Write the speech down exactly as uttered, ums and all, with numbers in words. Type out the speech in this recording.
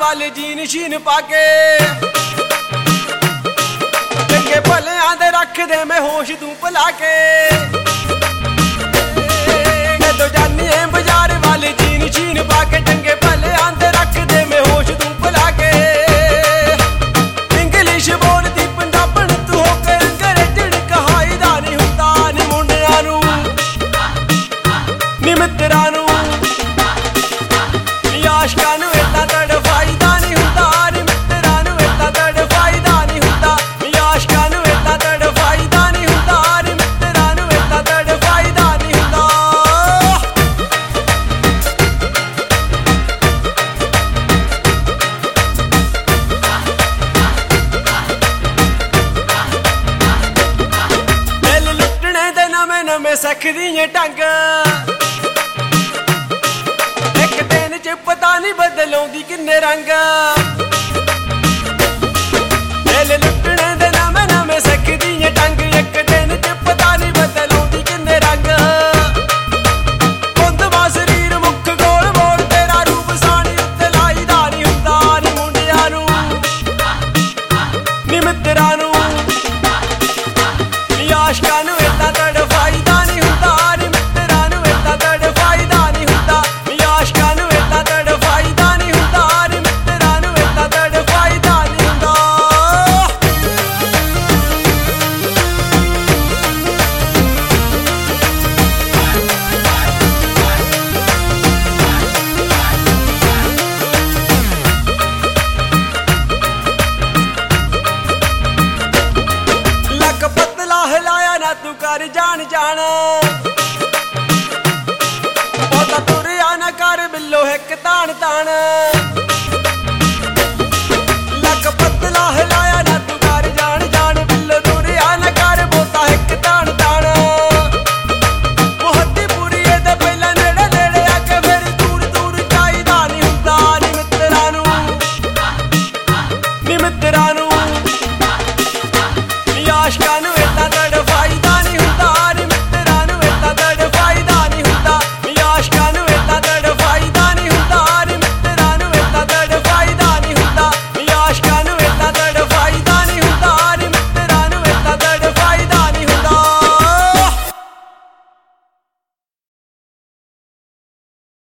वाले जीन शीन पाके चंगे भलियां दे रख दे मैं होश तू भुला के जदों जानी है बाजार वाले जीन शीन पाके चंगे भलियां दे रख दे मैं होश तू भुला के इंग्लिश बोलदी पंजाबण तू होकर अंग्रेजण कहाई दा नहीं हुंदा नी मुंडियां नूं नी मित्तरां नूं आशकां नूं इदां तड़फाईदा नहीं हुंदा नी मित्तरां नूं इदां तड़फाईदा नहीं हुंदा आशकां नूं इदां तड़फाईदा नहीं हुंदा नी मित्तरां नूं इदां तड़फाईदा नहीं हुंदा। दिल लुटने दे नवें नवें सिखदी ढंग पता नहीं बदलौंदी किन्ने रंग दिल लुटने दे नवें नवें सिखदी ढंग एक दिन च पता नहीं बदलौंदी किन्ने रंग कुंदवा शरीर मुख गोल मोल तेरा रूप सानी उत्ते लाईदा नहीं हुंदा नी मुंडियां नूं नी मित्तरां नूं नी आशकां नूं इदां तड़फाईदा नहीं हुंदा नी मित्तरां नूं इदां तड़फाईदा नहीं हुंदा आशकां नूं इदां तड़फाईदा नहीं हुंदा नी मित्तरां नूं इदां तड़फाईदा नहीं हुंदा। लक पतला हिलाया ना तू कर जान जान बहुता तुरिया ना कर बिल्लो हिक तान तान लक पतला हिलाया